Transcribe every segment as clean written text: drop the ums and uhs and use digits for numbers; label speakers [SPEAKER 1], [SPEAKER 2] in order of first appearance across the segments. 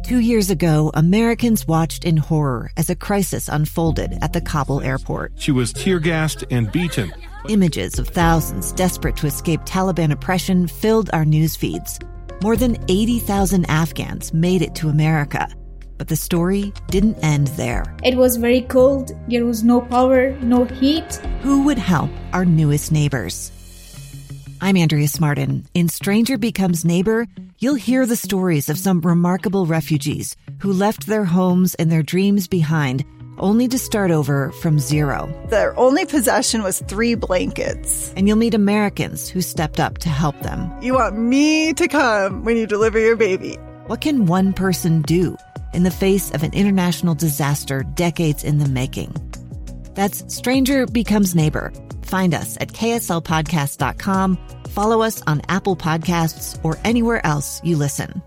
[SPEAKER 1] 2 years ago, Americans watched in horror as a crisis unfolded at the Kabul airport.
[SPEAKER 2] She was tear-gassed and beaten.
[SPEAKER 1] Images of thousands desperate to escape Taliban oppression filled our news feeds. More than 80,000 Afghans made it to America. But the story didn't end there.
[SPEAKER 3] It was very cold. There was no power, no heat.
[SPEAKER 1] Who would help our newest neighbors? I'm Andrea Smartin. In Stranger Becomes Neighbor, you'll hear the stories of some remarkable refugees who left their homes and their dreams behind, only to start over from zero.
[SPEAKER 4] Their only possession was 3 blankets.
[SPEAKER 1] And you'll meet Americans who stepped up to help them.
[SPEAKER 4] You want me to come when you deliver your baby.
[SPEAKER 1] What can one person do in the face of an international disaster decades in the making? That's Stranger Becomes Neighbor. Find us at kslpodcast.com. Follow us on Apple Podcasts or anywhere else you listen.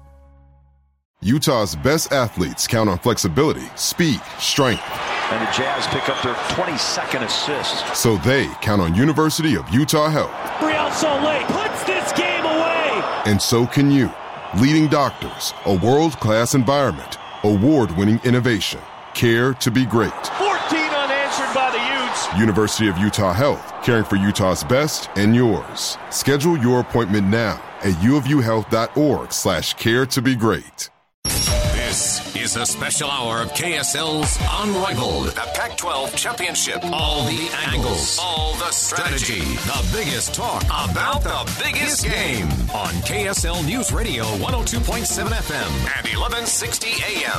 [SPEAKER 5] Utah's best athletes count on flexibility, speed, strength.
[SPEAKER 6] And the Jazz pick up their 22nd assist.
[SPEAKER 5] So they count on University of Utah Health.
[SPEAKER 7] Real Salt Lake puts this game away.
[SPEAKER 5] And so can you. Leading doctors, a world-class environment, award-winning innovation, care to be great.
[SPEAKER 7] 14 unanswered by the Utes.
[SPEAKER 5] University of Utah Health, caring for Utah's best and yours. Schedule your appointment now at uofUhealth.org/care to be great.
[SPEAKER 8] This is a special hour of KSL's Unrivaled, the Pac-12 Championship. All the angles, all the strategy, the biggest talk about the biggest game on KSL News Radio 102.7 FM and 1160 AM.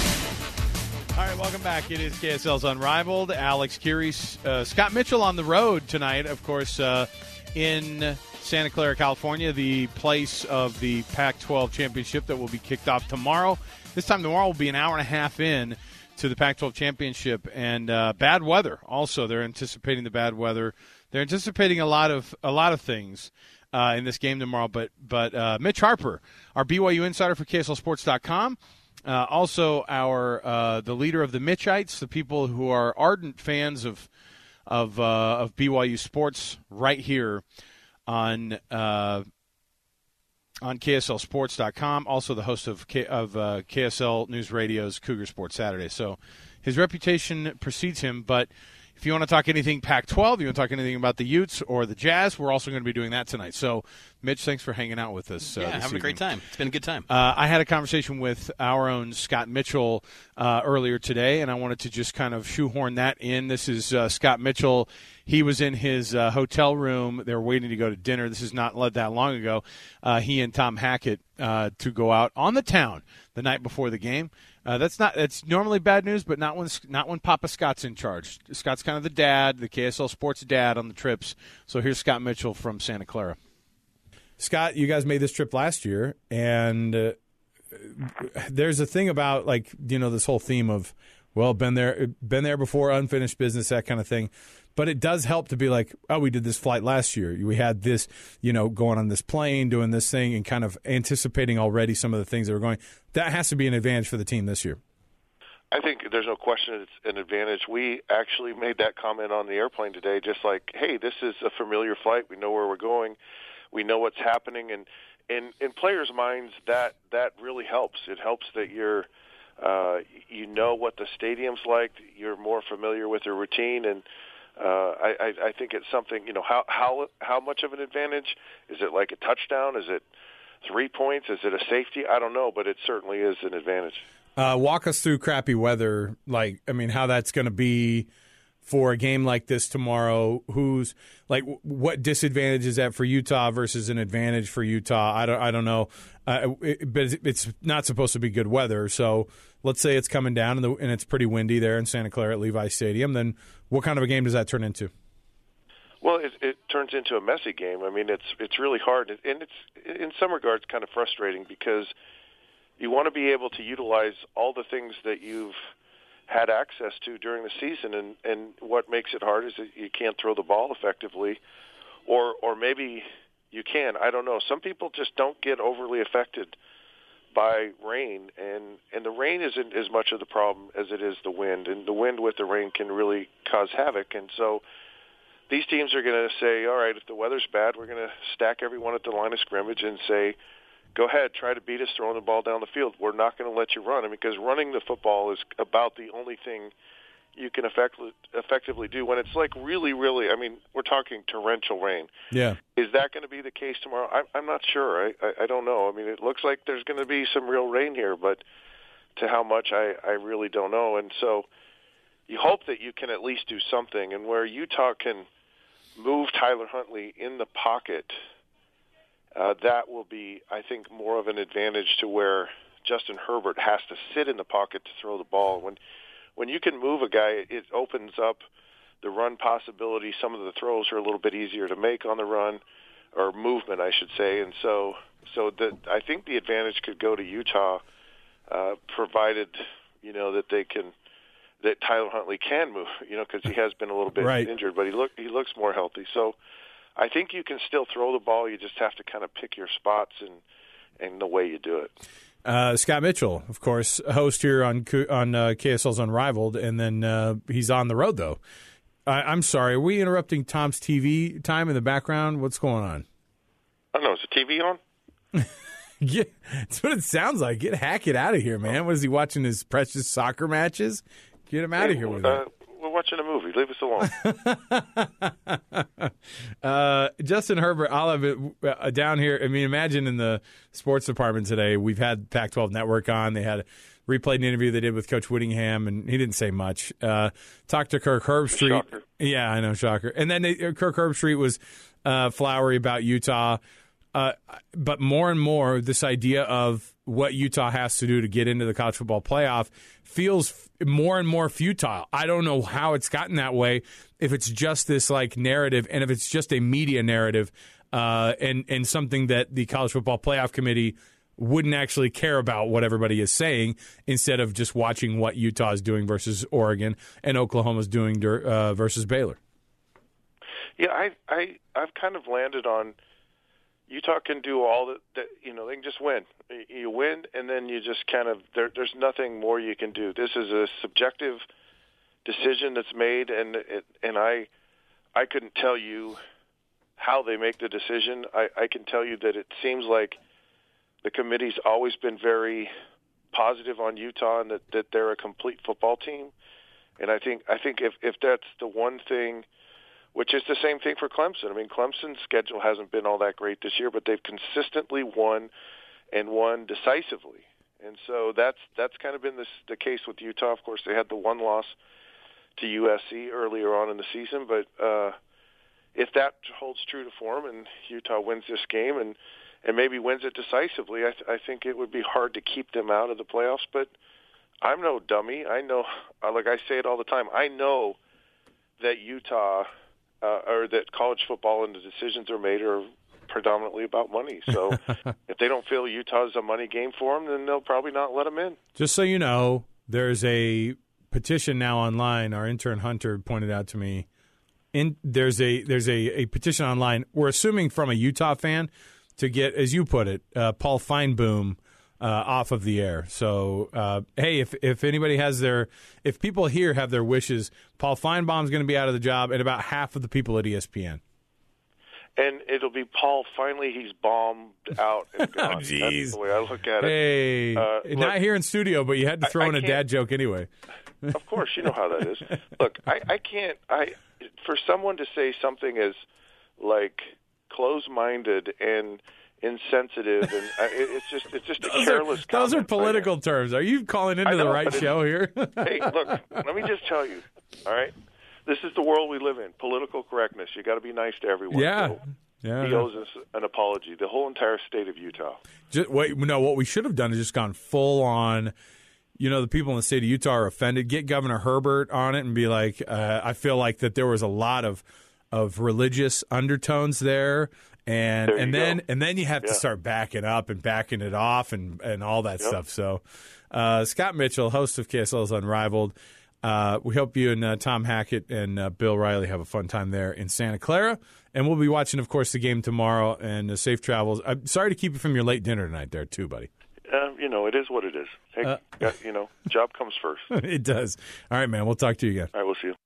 [SPEAKER 9] All right, welcome back. It is KSL's Unrivaled. Alex Curie, Scott Mitchell on the road tonight, of course, in Santa Clara, California, the place of the Pac-12 Championship that will be kicked off tomorrow. This time tomorrow will be an hour and a half in to the Pac-12 Championship, and bad weather. Also, they're anticipating the bad weather. They're anticipating a lot of things in this game tomorrow. But Mitch Harper, our BYU insider for KSLSports.com, also our the leader of the Mitchites, the people who are ardent fans of BYU sports, right here on KSLSports.com, also the host of KSL News Radio's Cougar Sports Saturday. So his reputation precedes him, but if you want to talk anything Pac-12, you want to talk anything about the Utes or the Jazz, we're also going to be doing that tonight. So, Mitch, thanks for hanging out with us.
[SPEAKER 10] Having
[SPEAKER 9] evening.
[SPEAKER 10] A great time. It's been a good time.
[SPEAKER 9] I had a conversation with our own Scott Mitchell earlier today, and I wanted to just kind of shoehorn that in. This is Scott Mitchell. He was in his hotel room. They were waiting to go to dinner. This is not that long ago. He and Tom Hackett to go out on the town the night before the game. That's normally bad news, but not when Papa Scott's in charge. Scott's kind of the dad, the KSL Sports dad on the trips. So here's Scott Mitchell from Santa Clara.
[SPEAKER 2] Scott, you guys made this trip last year, and there's a thing about this whole theme of, well, been there before, unfinished business, that kind of thing. But it does help to be like, oh, we did this flight last year. We had this, going on this plane, doing this thing, and kind of anticipating already some of the things that were going. That has to be an advantage for the team this year.
[SPEAKER 11] I think there's no question it's an advantage. We actually made that comment on the airplane today, just like, hey, this is a familiar flight. We know where we're going. We know what's happening. And in players' minds, that really helps. It helps that you're you know what the stadium's like. You're more familiar with your routine, and I think it's something. How much of an advantage is it? Like a touchdown? Is it 3 points? Is it a safety? I don't know, but it certainly is an advantage.
[SPEAKER 2] Walk us through crappy weather. How that's going to be for a game like this tomorrow. What disadvantage is that for Utah versus an advantage for Utah? I don't know, but it's not supposed to be good weather. So let's say it's coming down and it's pretty windy there in Santa Clara at Levi Stadium. Then what kind of a game does that turn into?
[SPEAKER 11] Well, it turns into a messy game. I mean, it's really hard, and it's in some regards kind of frustrating because you want to be able to utilize all the things that you've had access to during the season, and what makes it hard is that you can't throw the ball effectively, or maybe you can. I don't know. Some people just don't get overly affected by rain, and the rain isn't as much of the problem as it is the wind, and the wind with the rain can really cause havoc. And so these teams are going to say, all right, if the weather's bad, we're going to stack everyone at the line of scrimmage and say, go ahead, try to beat us throwing the ball down the field. We're not going to let you run. I mean, because running the football is about the only thing you can effectively do when it's like really, really, I mean, we're talking torrential rain.
[SPEAKER 2] Yeah.
[SPEAKER 11] Is that going to be the case tomorrow? I'm not sure. I don't know. I mean, it looks like there's going to be some real rain here, but to how much, I really don't know. And so you hope that you can at least do something. And where Utah can move Tyler Huntley in the pocket, that will be, I think, more of an advantage to where Justin Herbert has to sit in the pocket to throw the ball. When you can move a guy, it opens up the run possibility. Some of the throws are a little bit easier to make on the run, or movement, I should say. And so I think the advantage could go to Utah, provided that Tyler Huntley can move, because he has been a little bit injured, but he looks more healthy. So I think you can still throw the ball. You just have to kind of pick your spots and the way you do it.
[SPEAKER 2] Scott Mitchell, of course, host here on KSL's Unrivaled, and then he's on the road, though. I'm sorry, are we interrupting Tom's TV time in the background? What's going on?
[SPEAKER 11] I don't know. Is the TV on?
[SPEAKER 2] Yeah, that's what it sounds like. Hack it out of here, man. What is he watching, his precious soccer matches? Get him out of here with it.
[SPEAKER 11] We're watching a movie. Leave us alone.
[SPEAKER 2] Justin Herbert, I'll have it down here. I mean, imagine in the sports department today, we've had Pac-12 Network on. They had replayed an interview they did with Coach Whittingham, and he didn't say much. Talked to Kirk Herbstreit.
[SPEAKER 11] Shocker.
[SPEAKER 2] Yeah, I know, shocker. And then Kirk Herbstreit was flowery about Utah. But more and more, this idea of what Utah has to do to get into the college football playoff feels more and more futile. I don't know how it's gotten that way, if it's just this like narrative and if it's just a media narrative and something that the College Football Playoff Committee wouldn't actually care about what everybody is saying instead of just watching what Utah is doing versus Oregon and Oklahoma's doing versus Baylor.
[SPEAKER 11] Yeah, I've kind of landed on Utah can do all that, they can just win. You win, and then you just kind of, there's nothing more you can do. This is a subjective decision that's made, and I couldn't tell you how they make the decision. I can tell you that it seems like the committee's always been very positive on Utah and that they're a complete football team. And I think if that's the one thing, which is the same thing for Clemson. I mean, Clemson's schedule hasn't been all that great this year, but they've consistently won and won decisively. And so that's kind of been the case with Utah. Of course, they had the one loss to USC earlier on in the season, but if that holds true to form and Utah wins this game and maybe wins it decisively, I think it would be hard to keep them out of the playoffs. But I'm no dummy. I know, like I say it all the time, I know that Utah or that college football and the decisions are made are predominantly about money. So if they don't feel Utah's a money game for them, then they'll probably not let them in.
[SPEAKER 2] Just so you know, there's a petition now online. Our intern Hunter pointed out to me. There's a petition online. We're assuming from a Utah fan to get, as you put it, Paul Feinboom off of the air. So, hey, if anybody has if people here have their wishes, Paul Feinbaum's going to be out of the job, and about half of the people at ESPN.
[SPEAKER 11] And it'll be Paul. Finally, he's bombed out and gone.
[SPEAKER 2] Oh, jeez.
[SPEAKER 11] That's the way I look at it.
[SPEAKER 2] Hey, not here in studio, but you had to throw in a dad joke anyway.
[SPEAKER 11] Of course, you know how that is. Look, I can't. For someone to say something as like closed-minded and insensitive, and it's just a careless comment.
[SPEAKER 2] Those are political terms. Are you calling into the right show here?
[SPEAKER 11] Hey, look, let me just tell you, all right? This is the world we live in, political correctness. You got to be nice to everyone.
[SPEAKER 2] Yeah.
[SPEAKER 11] So
[SPEAKER 2] yeah.
[SPEAKER 11] He owes us an apology, the whole entire state of Utah.
[SPEAKER 2] What we should have done is just gone full on, the people in the state of Utah are offended. Get Governor Herbert on it and be like, I feel like that there was a lot of religious undertones there. And then you have to start backing up and backing it off and all that stuff. So Scott Mitchell, host of KSL's Unrivaled, we hope you and Tom Hackett and Bill Riley have a fun time there in Santa Clara. And we'll be watching, of course, the game tomorrow and safe travels. I'm sorry to keep you from your late dinner tonight there, too, buddy.
[SPEAKER 11] It is what it is. Hey, job comes first.
[SPEAKER 2] It does. All right, man. We'll talk to you again.
[SPEAKER 11] All right, we'll see you.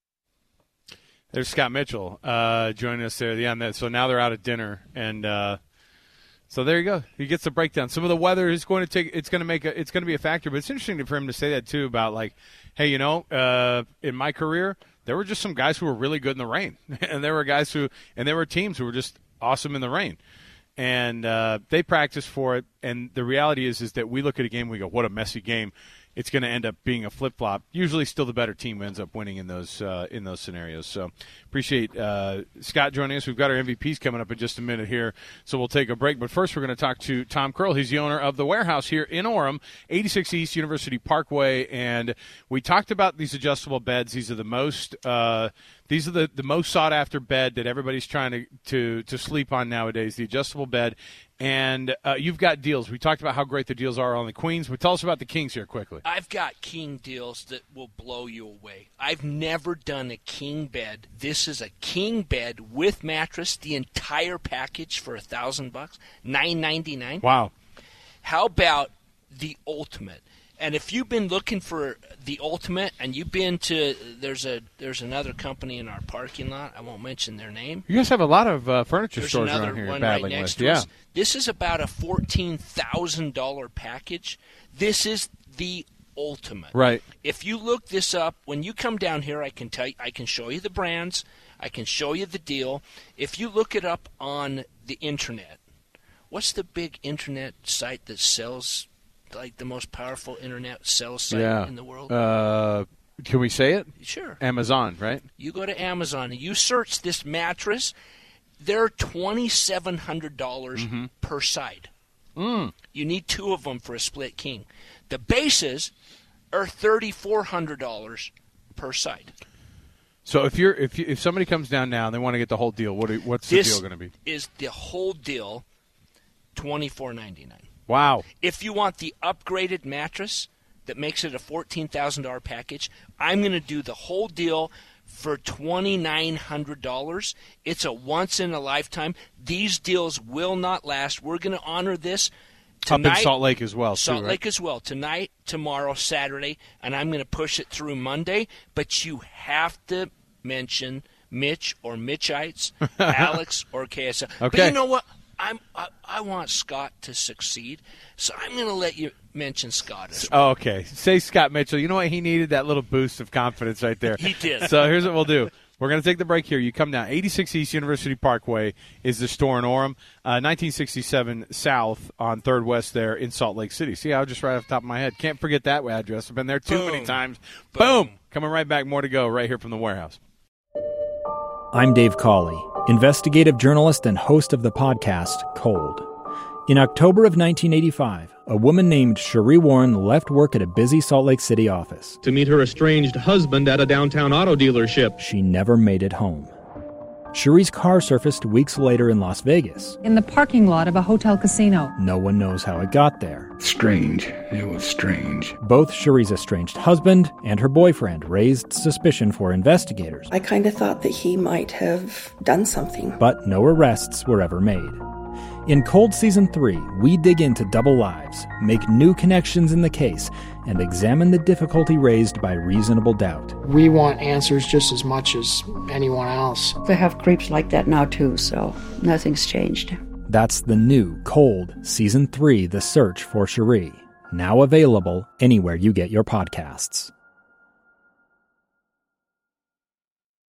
[SPEAKER 9] There's Scott Mitchell joining us there at the end. So now they're out at dinner, and So there you go. He gets the breakdown. Some of the weather is going to take. It's going to be a factor. But it's interesting for him to say that too about like, hey, in my career, there were just some guys who were really good in the rain, and there were teams who were just awesome in the rain, and they practice for it. And the reality is that we look at a game, we go, what a messy game. It's going to end up being a flip-flop. Usually still the better team ends up winning in those scenarios. So appreciate Scott joining us. We've got our MVPs coming up in just a minute here, so we'll take a break. But first we're going to talk to Tom Curl. He's the owner of The Warehouse here in Orem, 86 East University Parkway. And we talked about these adjustable beds. These are the most the most sought-after bed that everybody's trying to sleep on nowadays, the adjustable bed. And you've got deals. We talked about how great the deals are on the queens, but tell us about the kings here quickly.
[SPEAKER 10] I've got king deals that will blow you away. I've never done a king bed. This is a king bed with mattress, the entire package for $1,000, $999.
[SPEAKER 9] Wow.
[SPEAKER 10] How about the ultimate? And if you've been looking for the ultimate, and you've been to there's another company in our parking lot. I won't mention their name.
[SPEAKER 9] You guys have a lot of furniture
[SPEAKER 10] There's
[SPEAKER 9] stores
[SPEAKER 10] another
[SPEAKER 9] around here.
[SPEAKER 10] one
[SPEAKER 9] battling
[SPEAKER 10] right next
[SPEAKER 9] with.
[SPEAKER 10] to us. This is about a $14,000 package. This is the ultimate.
[SPEAKER 9] Right.
[SPEAKER 10] If you look this up, when you come down here, I can show you the brands. I can show you the deal. If you look it up on the internet, what's the big internet site that sells? Like the most powerful internet sales site in the world.
[SPEAKER 9] Can we say it?
[SPEAKER 10] Sure.
[SPEAKER 9] Amazon, right?
[SPEAKER 10] You go to Amazon and you search this mattress. They're $2,700 per side. You need two of them for a split king. The bases are $3,400 per side.
[SPEAKER 9] So if somebody comes down now and they want to get the whole deal, what's the deal going to be?
[SPEAKER 10] This is the whole deal, $2,499.
[SPEAKER 9] Wow.
[SPEAKER 10] If you want the upgraded mattress that makes it a $14,000 package, I'm going to do the whole deal for $2,900. It's a once-in-a-lifetime. These deals will not last. We're going to honor this tonight.
[SPEAKER 9] Up in Salt Lake as well.
[SPEAKER 10] Salt Lake as well. Tonight, tomorrow, Saturday, and I'm going to push it through Monday. But you have to mention Mitch or Mitchites, Alex or KSL.
[SPEAKER 9] Okay.
[SPEAKER 10] But you know what? I want Scott to succeed, so I'm going to let you mention Scott as well.
[SPEAKER 9] Oh, okay. Say Scott Mitchell. You know what? He needed that little boost of confidence right there.
[SPEAKER 10] He did.
[SPEAKER 9] So here's what we'll do. We're going to take the break here. You come down. 86 East University Parkway is the store in Orem. 1967 South on 3rd West there in Salt Lake City. See, I was just right off the top of my head. Can't forget that address. I've been there too many times. Boom. Coming right back. More to go right here from the Warehouse.
[SPEAKER 12] I'm Dave Cawley, investigative journalist and host of the podcast Cold. In October of 1985, a woman named Cherie Warren left work at a busy Salt Lake City office
[SPEAKER 13] to meet her estranged husband at a downtown auto dealership.
[SPEAKER 12] She never made it home. Cherie's car surfaced weeks later in Las Vegas.
[SPEAKER 14] In the parking lot of a hotel casino.
[SPEAKER 12] No one knows how it got there.
[SPEAKER 15] Strange. It was strange.
[SPEAKER 12] Both Cherie's estranged husband and her boyfriend raised suspicion for investigators.
[SPEAKER 16] I kind of thought that he might have done something.
[SPEAKER 12] But no arrests were ever made. In Cold Season 3, we dig into double lives, make new connections in the case, and examine the difficulty raised by reasonable doubt.
[SPEAKER 17] We want answers just as much as anyone else.
[SPEAKER 18] They have creeps like that now too, so nothing's changed.
[SPEAKER 12] That's the new Cold Season 3, The Search for Cherie. Now available anywhere you get your podcasts.